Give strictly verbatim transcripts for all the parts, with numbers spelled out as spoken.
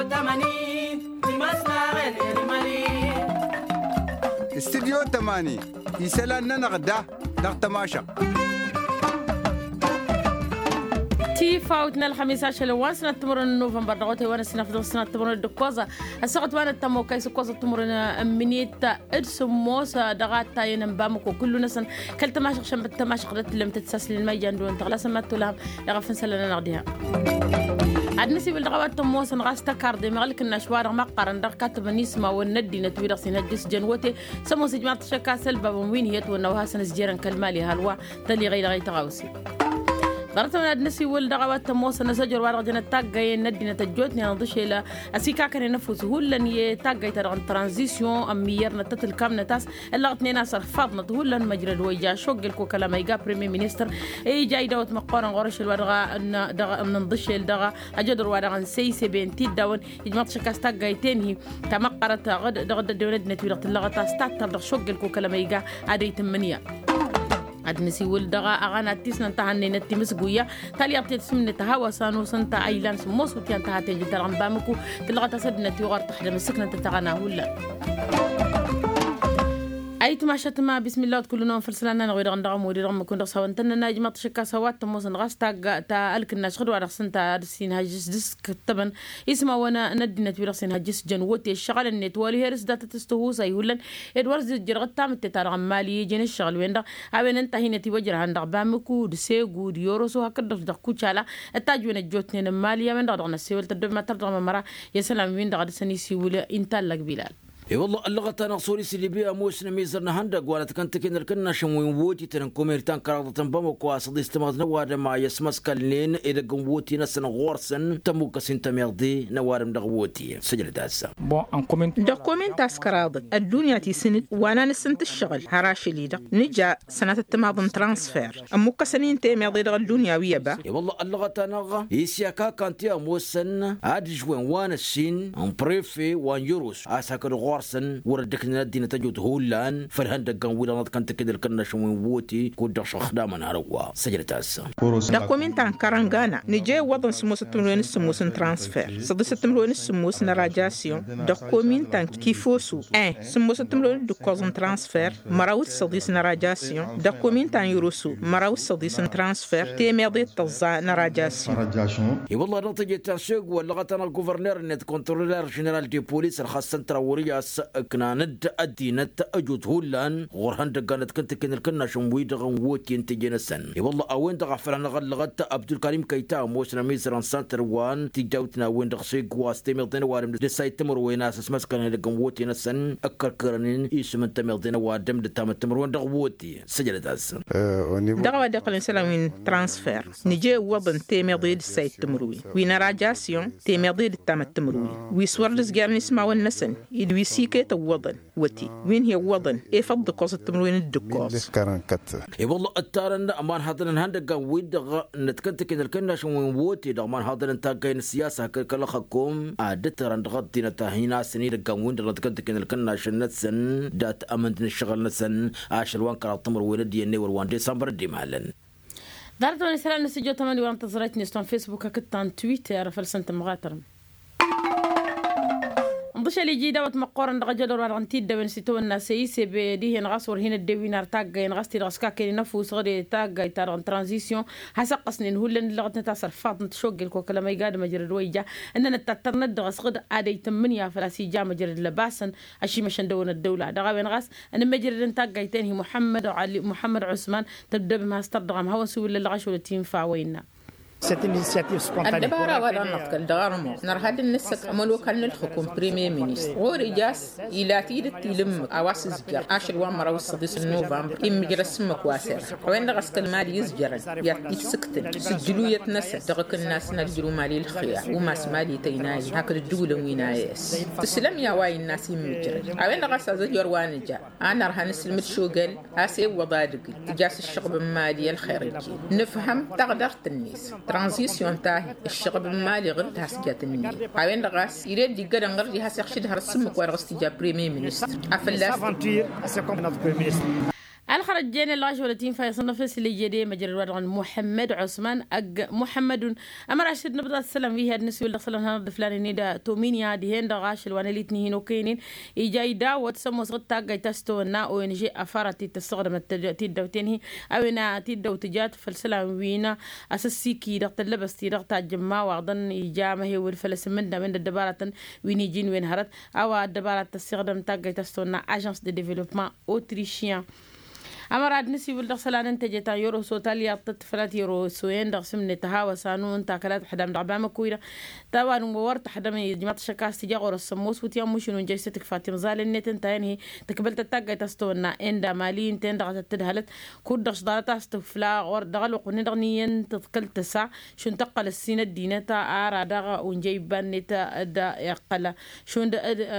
استديو تماني يسألنا نغدا نغتماشا تي فاوتنا الخميس عشر لوان سنة تمرن نوفمبر دغوتي وانا سنة فضل سنة تمرن الدكوزة السقط وانا تمو كيس كوزة تمرن منيت ادسم موسى دغات تاين بامكو كل نسن كل تماشق شنب التماشق رت لم تتساسل الميجان دون تغلا سمات لهم لغفن سلنا نغديها عدنا سيبل دغوات موسى نغاستا كاردي مغلق النشوار مقارن دغ كاتب نسمة والندي نتويرق سنجس جنوتي سمو سجمات شكا سلبا وموين هيت ونوها سنسجيران كالمالي هالوا تلي غير غير تغاوسي ضرتنا النسي والدعوات تموس نسجر وارغ جنا تاغاي ندينا تجوتني نضش الى اسيكا كان نفوس هولن يتاغاي تران ترانزيسيون اميرنا تتل كام نتاس الا اثنين اثر فاضنا هولن مجرى الويجا شوق الكو كلام يقا بريمي مينستر اي جاي دوت مقارن غورش الورغا ان دغ من نضش الدغا اجدر وارغ سي سي بين تي داون يجمط شكاس تاغاي تنهي تمقرت غد دغ دولدنا تويرت اللغه ستاتر شوق الكو كلام يقا ادي ثمانية عدنسي ولدغا أغانا تيسنا تهاني نتي مسقوية تالي أبتيت سمنة تهاوى سانو سنتا أيلان سموس وتيان تهاتي جدر عن بامكو تلغا تسدنا تيوغار تحدى مسكنا تتغانا هولا أي تماشت ما بسم الله كلنا نفرسلنا نغير غندغم ودير غم كون رسوا انتنا ناجم تشكا سوات تموس نغاس تا تا الك الناس خدوا على سنتا دسين هاجس دس كتبن اسمع وانا ندنا تبيرسين هاجس جنوتي الشغل النت ولي هرس داتا تستهو سيولن ادوارز جرغت تام تتار مالي جن الشغل وين دا اوين انت هنا تيوجر عند بامكو دسيغو ديورسو هكذا دخو تشالا التاج وين جوتني مالي من دغنا سيول تدب ما ترضى مرا يا سلام وين دغ سني سيول انت لك بلال اي والله اللغة تانا صوري سيلي بيها موسنا ميزرنا هندق وانا تكنت كن الكنا شموين ووتي تنن كوميرتان كراضة باموكو اصدي استماغ نوادا ما يسمس كاللين اذا قنووتي نسنا غورسن تموكا سنتا ميغدي نوارم دغووتي سجل داسا بون ان كومنت دا كومنت اسكراض الدنيا تي سنت وانا نسنت الشغل هراشي ليدا نجا سنة التماضن ترانسفير اموكا سنين تي ميغدي دغ الدنيا ويابا اي والله اللغة تانا يسياكا كانتيا موسن عاد جوين وانا السين ان بريفي وان يوروس اساكر ورسن وردكنا الدين تجود هولان فرهندقان ولانات كانت كده الكنا شوين ووتي كود شخدا من هروا سجلت اسا دوكومنتان كارانغانا نجي وضن سموس تملون السموس ترانسفير صدس تملون السموس نراجاسيون دوكومنتان كيفوسو ان سموس تملون دوكوزن ترانسفير مراوت صديس نراجاسيون دوكومنتان يوروسو مراوت صديس ترانسفير تي ميردي تزا نراجاسيون اي والله نتيجه تنسيق ولغتنا الغوفرنور نت كنترولر جنرال دي بوليس الخاصه تراوريا كنا ند أدينت أجود هولان غورهن دقانت كنت كن الكنا شموي دغن ووتي انت جنسن اي والله اوين دغ فلان غلغت عبد الكريم كيتا موسنا ميسران سانتر وان تجاوتنا وين دغ سيق واستمرتنا وارم دساي تمر ويناس اسمس كان دغن ووتي نسن اكركرنين اسم انت مردنا وادم دتام تمر وين دغ ووتي سجلت اس دغ دقل سلامين ترانسفير نجي وضن تيمر دساي تمروي وين راجاسيون تيمر دتام تمروي ويسورلس جارني اسمعوا النسن يدوي سيكي وضن وتي وين هي وضن ايه فضل قصة تمروين الدكوس اي والله التارن امان هذا هندق ويد نتكنت كن الكنا شوين ووتي دغمان هذا انت كاين السياسه كلا خكم عادت رند غدي نتاهينا سني دغون نتكنت كن الكنا شنتسن دات امنت الشغل نسن عشر وان كرا تمر ولد يني وان ديسمبر دي مالن دارتوني سلام نسجو تماني وان تزريتني ستون فيسبوك كتان تويتر فلسنت مغاترم ضش اللي جي دوت مقارن رجل ورانتي دبن ستو الناس يسي بديه نغصور هنا الدوينار تاج نغستي راسكا كي نفوس غادي تاج تاع ترانزيسيون حسقسنين هولن لغتنا تاع فاض نتشوق الكو كلام يقاد مجرد ويجا اننا تترند دغس غد ادي ثمانية فلاسي جا مجرد لباسن اشي مش ندون الدوله دغا نغاس ان مجرد تاج تاني محمد وعلي محمد عثمان تبدا بما استردغم هو سوي للغش ولا تينفع وينا الدبارة ولا نتكل دارمو نرهد النسك عمل وكان الحكومة بريمير مينيستر ورجاس إلى تيد تيلم أواس زجر عشر وامر وصديس النوفمبر إم جرس مكواسر وين دغس المال يزجر يا سكتن سجلوا يتنسى دغك الناس نجلوا مالي الخيار وما سمالي تيناي هكذا الدولة وينايس تسلم يا واي الناس يمجر وين دغس زجر وانجا أنا رح نسلم الشوغل هاسي وضادق تجاس الشغب المالي الخيري نفهم تقدر الناس ترانزيسيون تاعي الشغب المالي غير تاسكات النية عوين رغاس يريد دي قدن غير دي هاسي خشد هرسمك ورغس تجا بريمير مينستر أفلاس الخرج جينا اللاش ولتين في صنف اللي جدي مجرى الوضع محمد عثمان أج محمد أمر عشر نبضة السلام فيها النسوي اللي صلنا هذا فلان نيدا توميني هذه هند غاش الوانليتني هنا وكينين إيجاي دا وتسمى صغت تاجي تستو النا وين جي أفارت تستخدم التجاتيد دوتينه أو إن تيد دوتجات فالسلام وينا أساسي كي رقت اللبس تي رقت الجماعة وعضن إيجامه هي والفلس من دا من الدبارة وين يجين وين هرت أو الدبارة تستخدم تاجي تستو النا أجنس دي ديفلوبمنت أوتريشيان أمر عاد نسي ولد صلان أنت جت يورو سوتاليا تطفلت يورو سوين دقسم نتهاوى سانون تاكلات حدا من عبامة كويرة طبعا وورت حدا من جماعة الشكاس تجا غور السموس وتيام مشون جيستك فاتم زال النت انت هي تقبلت التاجة تستونا إندا مالين تندغ تدهلت كودش دارت استفلا غور دغل وقن دغنيين تتقل تسع شون تقل السنة الدينة آرا دغ ونجيبان نتا دا يقلا شون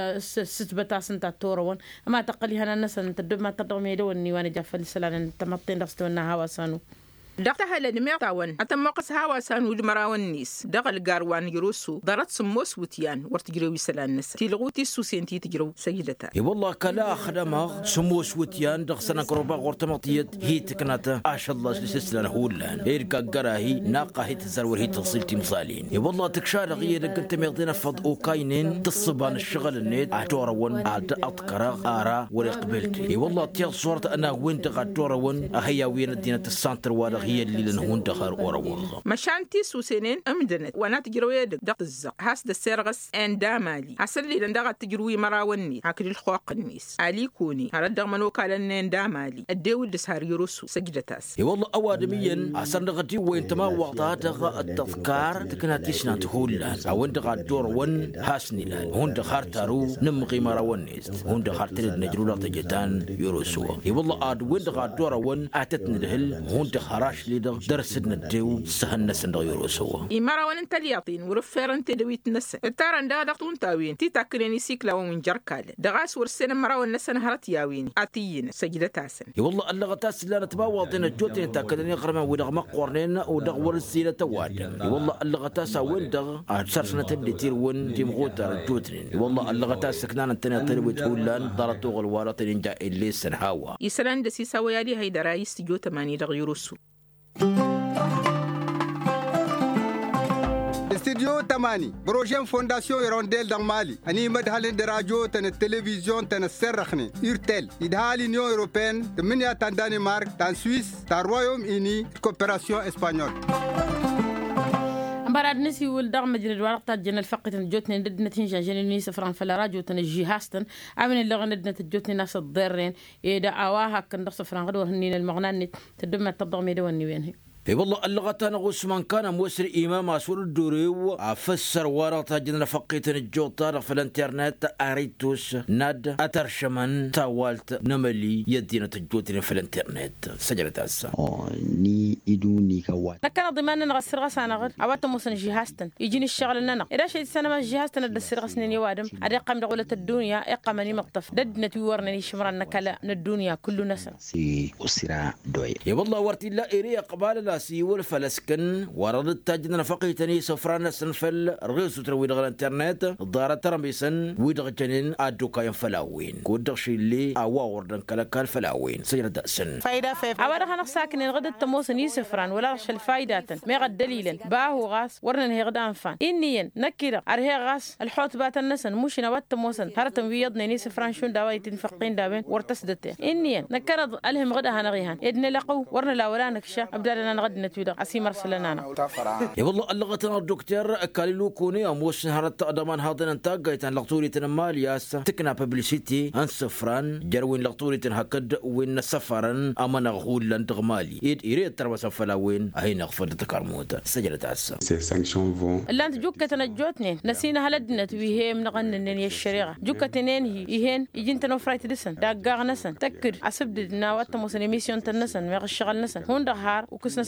ستبتا سنتا تورون أما تقلي هنا الناس تدب ما تدغمي دوني وانا جاف السلام تمطين رستونا هوا سانو دقتها لنمير تاون أتم موقس هوا سانو دمراون نيس دغل جاروان يروسو دارت سموس وتيان ورتجروي سلان نس تلغوتي سوسينتي تجرو سيدتا اي والله كلا خدمه سموس وتيان دغسنا كروبا غورتمطيت هي تكناتا عاش الله سلسلان هولان ايركا قراهي ناقه هي تزرور هي تصلتي مصالين اي والله تكشار غير كنت ميغدينا فض وكاينين تصبان الشغل النيت عتورون عاد اطقرا ارا ورقبلت اي والله تيغ صورت انا وين تغاتورون هيا وين الدينه السانتر ولا هي اللي لنهون دخار أوروه مشانتي سوسينين أمدنت وانا تجروي دق الزق هاس دسيرغس ان دامالي حصل لي دغ تجروي مراوني هاكل الخواق النيس علي كوني هرد منو كالن دامالي الدول دسهار يروسو سجدتاس اي والله اوادميا عسر نغدي وين تما وقتها دغ التذكار تكناتي سنات هولان او دغ دور ون هاسني لان هون دخار تارو نمقي مراونيست هون دخار تريد نجرولا تجتان يروسو اي والله اد وين دغ دور ون اتتني دهل هون دخراش ليدغ درسنا الدو سهلنا سندغيرو سوا إمارة وان تلياطين ورفير انت دويت نسا التارن دا دقتون تاوين تي تاكليني سيكلا ومن جركال دغاس ورسنا مرا والنسا هرت ياوين اتيين سجدة تاسن اي والله اللغة تاس لا نتباوضين الجوتين تاكليني غرما ودغ مقورنين ودغ ورسيلة تواد اي والله اللغة تاسا وين دغ سرسنا تبدي تير وين تيمغوتا الجوتين اي والله اللغة تاس سكنان انتنا طلبوا تولان دارتو غلوارتين جا اللي سنهاوا يسلان دسي سويالي هيدا رايس تجو تماني دغيروسو استديو تماني بروجين فونداسيون يرونديل دان مالي اني مدهالين دراديو تن التلفزيون تن السرخني يرتل يدهالي نيو اوروبيان تمنيا تان دانمارك تان سويس تان رويوم اني كوبيراسيون اسبانيول براد نسي ولدغ مجرد ورقة جن الفقة الجوتني ندنا تنجا جنني سفران فلا راجو تنجي هاستن عمل اللغة ندنا تجوتني ناس الضرين إذا أواها كن سفران غدور هنين المغنان تدم تضغ ميدوني وينه اي والله اللغة انا غسمان كان موسر امام اسور الدوري وفسر ورقة جن فقيت الجوطار في الانترنت اريتوس ناد اترشمن تاوالت نملي يدينا تجوتني في الانترنت سجلت هسه ني يدوني كوات لكن ضمان نغسر غسانا غير عوات موسن جهاستن يجيني الشغل لنا اذا شيء سنه ما جهاستن الدسر غسنين يوادم ادي قام دغله الدنيا اقامني مقطف ددنا تورني شمرنا كلا الدنيا كل نسر سي اسرا دوي يا والله ورتي لا اري قبال سي والفلسكن ورد التاجنا فقيتني سفران سنفل رغيسو تروي دغ الانترنت دار ترميسن ويدغ جنين ادوكا ينفلاوين كودغشي اللي اوا وردن كلكال فلاوين سير داسن فايده فيف عباره خنا ساكن غد التموسن سفران ولا رش الفايدات ما غد دليلا باهو غاس ورن هي غدان فان انيا نكير ارهي غاس الحوت بات النسن مش نوات تموسن هرتم ويضني ني سفران شون داوي تنفقين دابين ورتسدته انيا نكرد الهم غدا هنغيهان ادن لقو ورن لا ولا نكشا ابدالنا غد أسيمر سلنانا يا والله اللغة الدكتور كاليلو كوني أموش هرت أدمان هذا نتاج يتن لقطوري تنمال ياس تكنا ببليسيتي أن سفران جروين لقطوري تنهكد وين سفران أما نغول لن تغمالي إيد إيريد تربى سفلا وين أهي نغفر تكرموتا سجلت عسا اللي أنت جوكة تنجوتني نسينا هلدنا ويهي من غنن الشريعة جوكة تنين هي يهين يجين تنوفرايت دسن داقاغ نسن تكر عصب دنا واتموسن ميسيون تنسن ميغ الشغل نسن هون دهار وكس نسن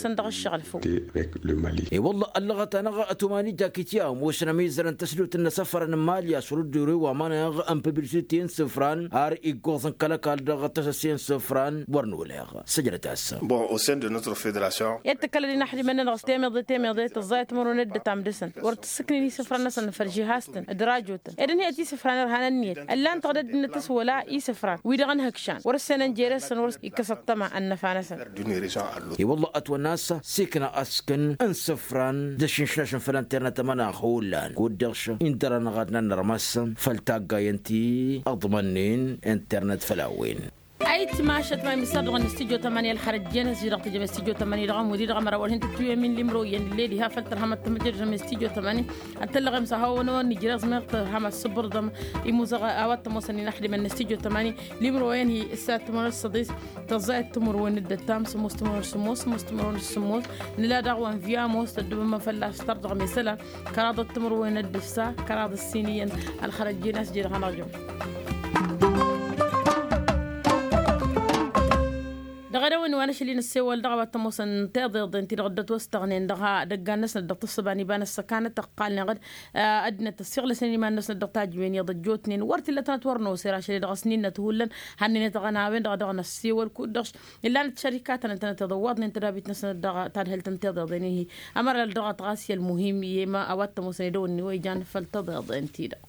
تندغ الشغل فوق اي والله اللغة انا اتماني جاكيتيا وشنا ميزرن تسلوت ان سفر ماليا سرود دوري ومانا ام ببلسيتين سفران ار ايغوزن كلا كال دغ تسسين سفران ورنولها سجلت هسه bon au sein de notre fédération يتكلم نحلي من نغستيم ضيتيم ضيت الزايت مرون تام دسن ورت سكني سفرنا سن فرجي هاستن دراجوتن ادن هي تي سفران هاننيت الا انت قد نتس ولا اي سفران ويدغن هكشان ورسن جيرسن ورس يكسطما النفانسن اي والله اتو الناس سكن اسكن ان سفران دشنشنشن في الانترنت منا خولان قدرش اندرنا غادنا نرمسن فلتاقا ينتي اضمنين انترنت فلاوين ايت ماشت ما مصدق ان استوديو ثمانية الخرج جنس جرقت جم استوديو ثمانية رقم ودي رقم اول هنت توي من لمرو ين ليدي ها فلتر هم تمجر جم استوديو ثمانية اتلغم سهو نو نجرز مقت هم الصبر دم يموزغ اوت موسني نحدي من استوديو ثمانية لمرو ين هي الساعه ثمانية الصديس تزايد تمر وين الدتام سموس تمر سموس مستمرون السموس نلا دغوان فيا موست دب ما فلاش ترضغ مثلا كراض التمر وين الدفسا كراض السينيين الخرج جنس جرق نرجو دغدوين وانا شلين السوال دغوا تموسن تضيض انت غدت واستغنين دغا دغانس ندق تصباني بان السكانه تقال غد ادنى السغل سنين ما الناس ندق تاجوين يضجوتنين ورت اللي تنتورنو سيرا شلي دغ سنين تهولن هنين تغناوين دغ دغنا السوال كودش الا الشركات انت تضوضن انت رابط ناس دغ تادهل تنتضضين هي امر الدغ تغاسي المهم يما اوت تموسن دون ويجان فلتضض انت دا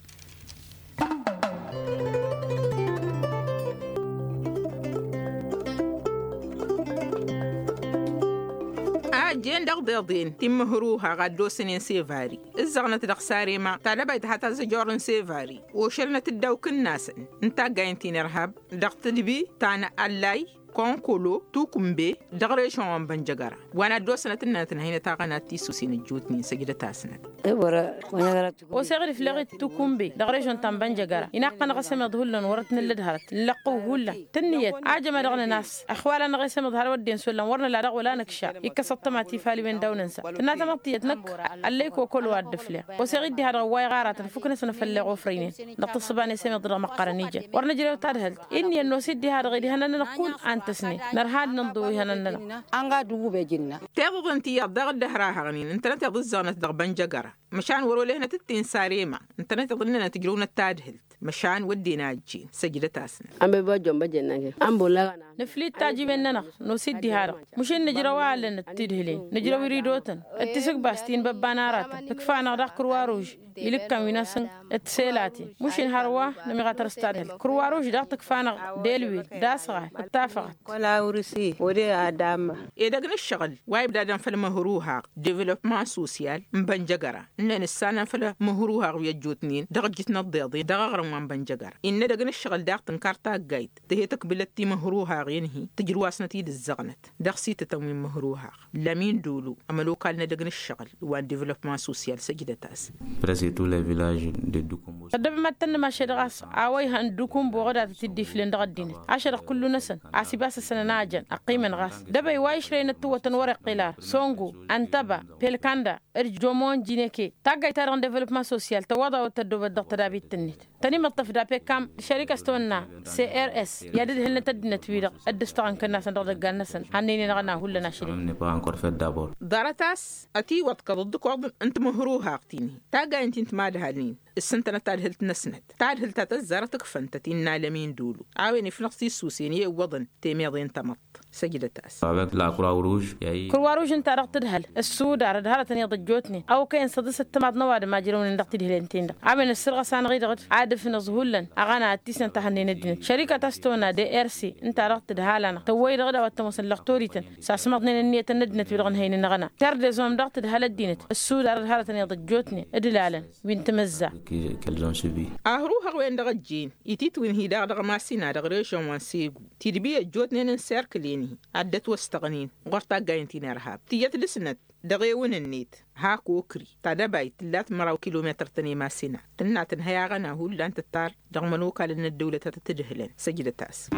جين دغ بيضين تم هروها غادو سنين سيفاري الزغنة دغ ساري ما تالبايت حتى زجورن سيفاري وشلنا تدوك الناس انتا قاينتين ارهاب دغ تدبي تانا اللاي كونكولو توكمبي دغريشون بنجغرا وانا دو سنتنا تنهينا تاغنا تيسو سين الجوتني سجده تاسنت ايورا وانا وسغري فلغي توكمبي دغريشون تام بنجغرا ينقنا قسم ظهلن ورتن لدهرت لقو هلا تنيت عجم دغنا ناس اخوالا قسم ظهر ودين سلم ورنا لا دغ ولا نكشا يكسطما تيفالي بين دوننسا تناتا مطيت نك عليك وكل واد دفله وسغدي هذا واي غارات فكنا سنفلغو فرينين نقتصباني سمي ضر مقرنيجه ورنا جريو تادهل اني انو سيدي هذا غيدي هنا نقول تسني نرهاد ننضوي هننا أنغا دوبو بيجينا تيضو انتي يضغط دهراها غنين انت نتي ضزانة دغبان جقرة مشان ورو لهنا تتين ساريما انت نتي ظننا تجرون التادهلت مشان ودي ناجين سجدة تاسنا أم بيجون بيجينا أم بولاغنا نفليت تاجي بيننا نسيدي هذا مشان نجرا وعلنا تدهلين نجرا ويريدوتن اتسق باستين ببانارات تكفانا داك كرواروج يلك كاميناسن اتسيلاتي مشان هروا نمي غاتر استادهل كرواروج داك تكفانا ديلوي داسغا اتفقت ولا ورسي ودي آدم إذا قلنا الشغل وايب دادن فلا مهروها ديفلوبمون سوسيال مبنجقرة إن السنة فلا مهروها ويجوتنين دغجتنا الضيضي دغغر من بنجقرة إن دا قلنا الشغل داق تنكارتا قايد تهيتك بلتي مهروها غينهي تجرواسنا تيد الزغنت دغسي تتموين مهروها لمين دولو أملو قالنا دا قلنا الشغل وان ديفلوبمون سوسيال سجدة تاس برسي تو لي فيلاج دي دوكومبو قدب ما تن ما شدغاس عاوي هان دوكومبو غدا تدي فلين دغدين عشر كل نسن عسيباس السنة ناجن أقيمن غاس دبي وايش رين التوة تنورق قلار سونغو أنتبا بيلكاندا إرجومون جينيكي تاقاي تارغن ديفلوبمون سوسيال تواضع وتدوب الدكتور دابي التنيت تاني مطف دابي كام شركة استونا سي ار اس يادد هلنا تدنا تويرق الدستغن كنا سندر دقال نسن هنيني نغنا هولا ناشرين ني با انكور فيت دابور دارتاس أتي واتك ضدك وضن أنت مهروها أقتيني تاقاي انت انت ماد هالين السنتنا تادهلت نسنت تادهلت تزارتك فانتتين نالمين دولو عاويني في نقصي السوسينية وضن تيميضين تمط سجدة تاس avec la croix rouge ياي croix rouge انت رقت دهل السود على دهله تني ضجوتني او كاين صدس التماد نواد ما جرون نقت دهلنتين عامل السرقه سان غير عاد في نزهولن اغانا تيس انت هنين الدين شركه تستونا دي ار سي انت رقت دهالنا توي غدا وتمسن لقتوريتن ساسمطني النيه ندنت بيرغن هين نغنا ترد زوم رقت دهل الدينت السود على دهله تني ضجوتني ادلالن بنت مزه كالجون سوبي اهروها وين دغجين يتيت وين هي دغ ما سينا دغريشون وانسيغو تيدبي جوتني نسيركليني عدت واستغنين غرتا قاينتين ارهاب تيت لسنت دغيون النيت هاكو كري تدبايت ثلاث مراو كيلومتر تني ما سينا تنا تنهيا غنا هو لان تتار دغمنوكا لان الدوله تتدهلن سجده تاس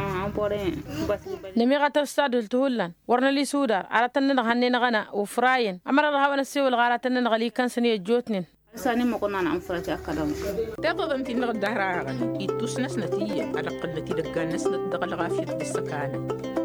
نميغا تستاد التهلن ورنا لي سودار على تنن غنين غنا وفراين امر الهوا نسيو الغاره تنن غلي كان سني جوتنين ساني ما كنا نعم فرجع كلام تفضل انت نغ الدهر غني يتوس ناس نتيه على قلتي دقان ناس دغ الغافيه السكانه